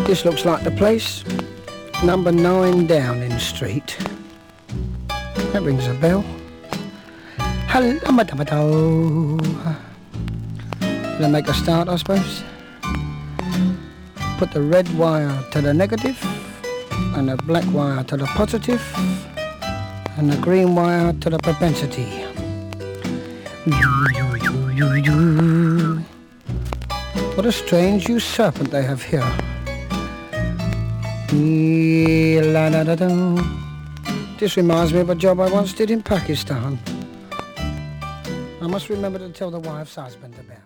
This looks like the place. Number 9 Downing Street. That rings a bell. Hello, madam. Gonna make a start, I suppose. Put the red wire to the negative, and the black wire to the positive, and the green wire to the propensity. What a strange usurpant they have here. This reminds me of a job I once did in Pakistan. I must remember to tell the wife's husband about.